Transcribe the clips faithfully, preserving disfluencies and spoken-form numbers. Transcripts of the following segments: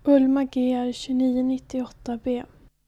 Ulma G R tjugonio nittioåtta B.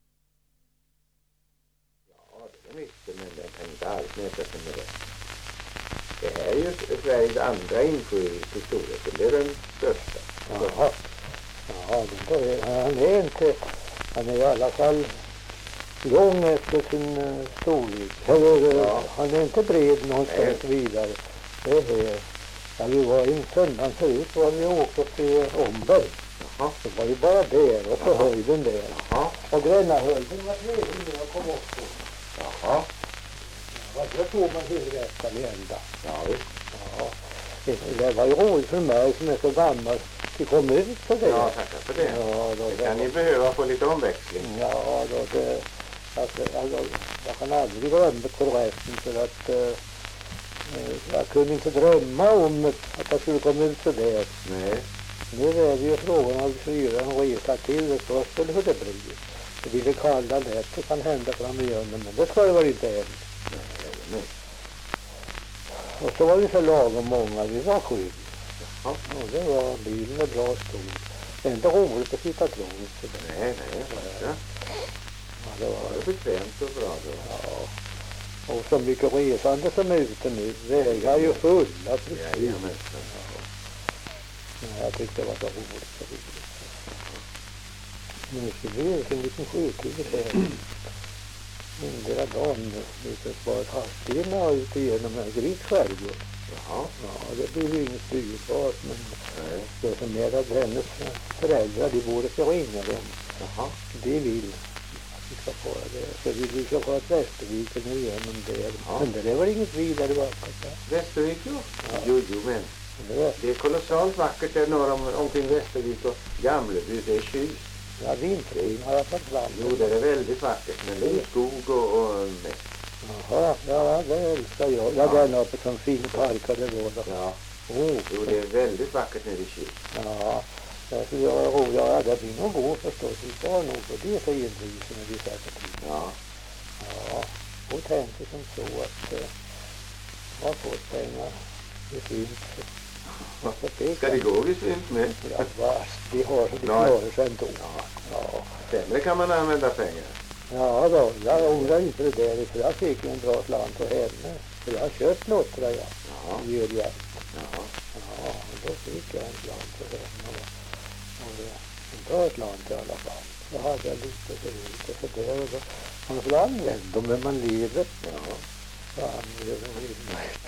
Ja, det är mycket, men den kan inte alls mäta sig med det. Det här är ju Sveriges andra insjö i storleken. Det är den största. Jaha. Ja, det är, han är inte, han är i alla fall lång efter sin uh, storlek. Eller, Ja. Han är inte bred någonstans Nej. vidare. Det är här. Ja, vi var i en söndag förut var vi åkte till Omberg. Jaha. Det var ju bara där och på Jaha. höjden där. Jaha. Och Grännahöjden var trevlig när jag kom upp på. Jaha. Ja, då tog man huvudrätten i ända. Ja, visst. Ja. Det, det var ju roligt för mig som är så gammal. Vi kom ut för det. Ja, tackar för det. Ja, då, det kan ni behöva få lite omväxling. Ja, då det... Alltså, alltså, jag kan aldrig glömma förresten för att uh, jag kunde inte drömma om att jag skulle komma ut så där. Nej. Nu är det ju frågan om fyra en resa till och så skulle hur det bli. Det blir det kalla lätt, det kan hända fram igenom, men det ska det väl inte än. Nej, nej. Och så var vi så lagom många, vi var sju. Ja. Och det var bilen är bra stor. Det är inte roligt att sitta trångt. Nej, nej, ja. Ja, det var det bekvämt och bra då. Ja. Och så mycket resande som är ute nu. Vägar är ju fulla precis. Ja, ja, men. Ja, jag tyckte det var så roligt. Så roligt. Nu ska vi en liten sjukhus här. Indra dagen lite bara hastigheterna ut igenom en gris skärgård. Jaha. Ja, det blir ju inget dyrbart, men Nej. det som är att hennes föräldrar, de borde få ringa dem. Jaha. De vill att vi ska få det. Så vi vill ska få ett Västerviken igenom det. Ja. Men det är väl inget vidare vackert. Ja. Västervik, jo. Ja. Jo, jo, men. Det är, Det är kolossalt vackert där norr om, omkring Västervik och Gamleby. Det är kyl. ja, vintrin har jag fått fram. Jo, det är väldigt vackert. Men det är skog och, och mest. Jaha, ja, det älskar jag. Ja, den uppe som fin parkar det var då. Ja. Oh, Jo, det är väldigt vackert nere i kyl. ja, det skulle jag vara roligt. Ja, det blir nog god förstås. Vi ska nog på det för envisen när vi sätter till. Ja. Ja, och tänker som så att eh, man får pengar. Det är fint. Ska det gå vid svint med? Ja, vars. De har det klarar sig ändå. Ja. Ja. Sämre kan man använda pengar. Ja då, jag ångrar inte det där, för jag fick en bra slant av henne. För jag har köpt lotter, ja. Ja. Gör jag. Ja. Ja, och då fick jag en slant av henne. Och, och en bra slant i alla fall. Så hade jag lite förut och så där. Och då, man får använda dem när man lever. Ja. Så använder de inte.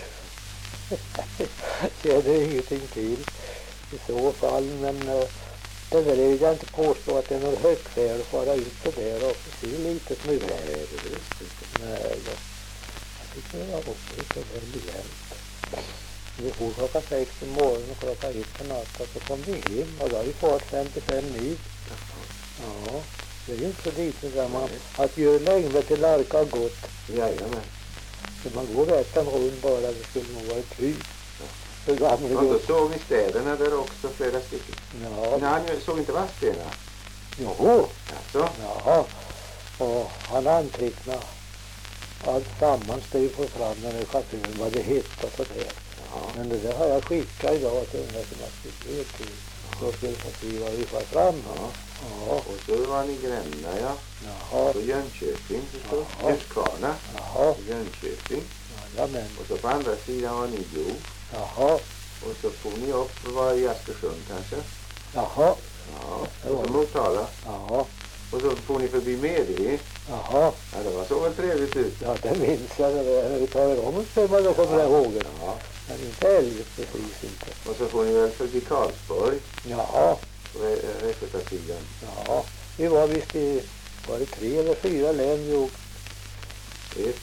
Jag känner ingenting till i så fall, men uh, det där vill jag inte påstå att det är något högt där att fara ut så där och se lite smula. Nej, det är det inte. Nej, då. Jag tycker det var roligt och väldigt jämnt. Vi får klockan sex på morgonen och klockan ett på natten så kom vi hem och då har vi fått femtiofem mil. Ja, det är ju inte så lite där man att göra längre till Larka har gått. Jajamän. Så man går rätt en rund bara, det skulle nog vara ett hus. Hur gamla Ja, går. då såg vi städerna där också, flera stycken. Ja. Men han såg inte Vadstena. Jo. Alltså? Jaha. Och han antecknade allt sammans det vi får fram när det är chauffören, vad det heter och sådär. Ja. Men det där har jag skickat idag till den här som jag skriver till. Så ska vi få se vad vi får fram. Ja. Ja. Och så var ni Gränna, ja. Jaha. Och Jönköping, förstås. Jaha. Huskvarna. Jaha. Jönköping. Jajamän. Och så på andra sidan var ni Jo. Jaha. Och så får ni upp och var i Askersund kanske. Jaha. Ja. Och så Motala. Jaha. Och så får ni förbi Medvi. Jaha. Ja, det var så väl trevligt ut. Ja, det minns jag. När vi talar om det man då kommer jag ihåg det. Ja. Men inte älget precis inte. Och så får ni väl förbi Karlsborg. Jaha. Västgötasidan. Ja. Vi var visst i, var det tre eller fyra län vi åkte? Ett,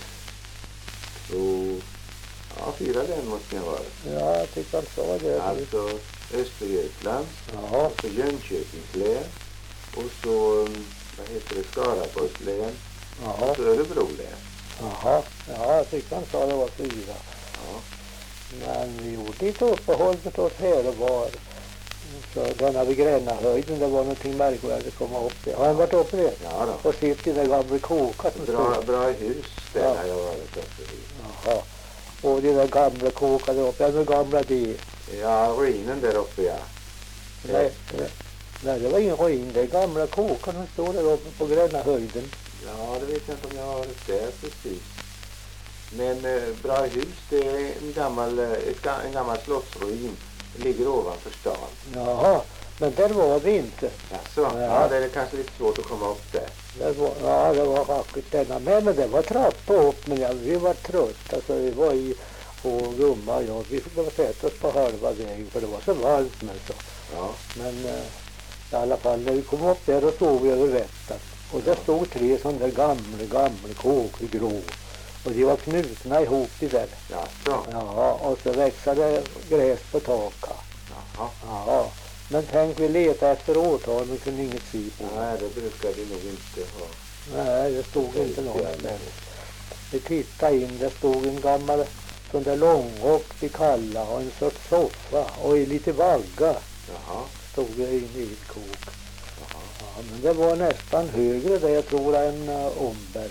två, ja fyra län måste ni ha varit. Ja, jag tycker han sa det. Alltså Östergötland, Jaha. och så Jönköpings län, och så, vad heter det, Skaraborgs län, Jaha. och så Örebro län. Jaha. Ja, jag tycker han sa det var fyra. Ja. Men vi gjorde lite uppehåll förstås här och var. Så denna vid Grännahöjden, det var någonting märkvärdigt att komma upp där. Har han varit uppe där? Ja då. Och sitt i den gamla kåkan som Bra, stod. bra hus, där Ja. har jag varit uppe i. Jaha. Och den där gamla kåkan där uppe, den gamla det. Ja, ruinen där uppe, ja. Nej, nej. Nej, det var ingen ruin. Det är gamla kåkan som står där uppe på Gröna höjden. Ja, det vet jag inte om jag har varit där precis. Men eh, Bra hus, det är en gammal, eh, ett, ga- en gammal slottsruin. Det ligger ovanför stan. Jaha, men där var vi inte. Alltså, Ja. ja, det är kanske lite svårt att komma upp där. Det var, ja, det var vackert denna med, men det var trappa upp, men ja, vi var trötta, så vi var i och gumma och jag, vi fick bara sätta oss på halva vägen för det var så varmt men så. Ja, Men eh, i alla fall när vi kom upp där då såg vi över Vättern och där stod tre sådana där gamla, gamla kåkor grå och de var knutna ihop i där. jaså. Ja, och så växade gräs på taket. Jaha. Ja, men tänk vi letade efter årtal men kunde inget se på. Nej, det brukar vi nog inte ha. Nej, det stod inte någonstans. Vi tittade in, det stod en gammal sån där långrock vi kallar och en sorts soffa och i lite vagga Jaha. stod det inne i ett kok. Jaha. Ja, men det var nästan högre det jag tror än uh, Omberg.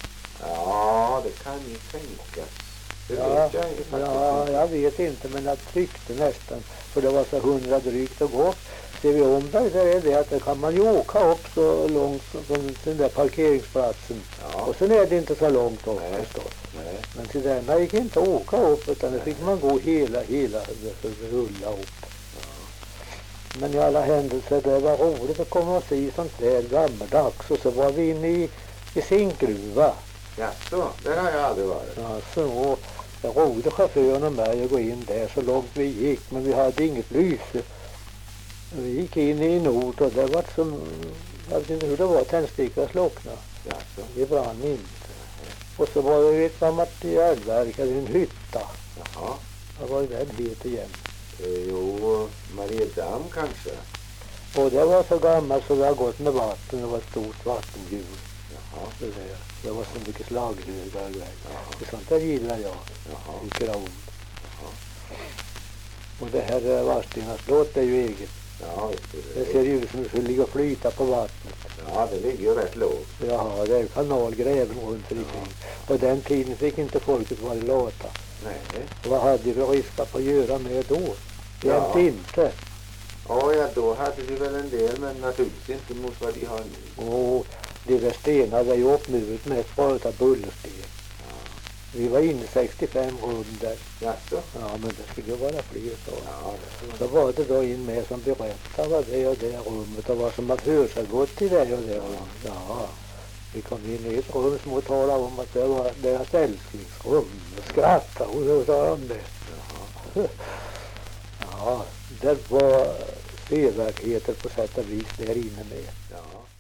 Ja, det kan ju tänkas. Det Ja, vet jag ju faktiskt ja, inte. jag vet inte men jag tyckte nästan för det var så hundra drygt att gå. Ser vi Omberg där är det att där kan man ju åka upp så långt från den där parkeringsplatsen. Ja, Och sen är det inte så långt upp Nej. förstås. nej. Men till denna gick inte att åka upp utan det fick man gå hela, hela, rulla upp. Men i alla händelser det var roligt att komma och se sånt där gammaldags och så var vi inne i, i Zinkgruva. Jaså, där har jag aldrig varit. Alltså, och det rådde chauffören och mig att gå in där så långt vi gick men vi hade inget lyse. Vi gick in i nord och det var som, jag vet inte hur det var, tändstickan slocknade. Jaså, Det brann inte. Och så var det ett gammalt järnverk, en hytta. jaha. Vad var den het igen? Eh, jo, Mariedam kanske. Och det var så gammalt så det har gått med vatten. Det var ett stort vattenhjul. Jaha, Det, där. Det var så mycket slaghögar och grejer. jaha, Och sånt där gillar jag. jaha. Tycker jag om. Jaha. Och det här eh, Vadstena slott är ju eget. Ja, visst är Det det. ser ju ut som det skulle ligga och flyta på vattnet. Ja, det ligger ju rätt lågt. Jaha, det är kanalgräven runt omkring. På den tiden fick inte folket vara lata. Nej. Och vad hade vi riskat på att göra med då? Ja. Jämt inte. Ja, ja, då hade vi väl en del, men naturligtvis inte mot vad de har nu. Och de där stenarna är ju uppmuret mest bara utav bullersten. Vi var inne sextiofem rum där. Jaså? Ja, men det skulle ju vara fler så. Ja, det Så var det då in med som berättade vad det och det rummet och vad som har försiggått i det och det rummet. Ja, vi kom in i ett rum som hon talade om att det var deras älsklingsrum. Och skrattade hon och sa om det. Jaha. Ja, det var sevärdheter på sätt och vis där inne med. Ja.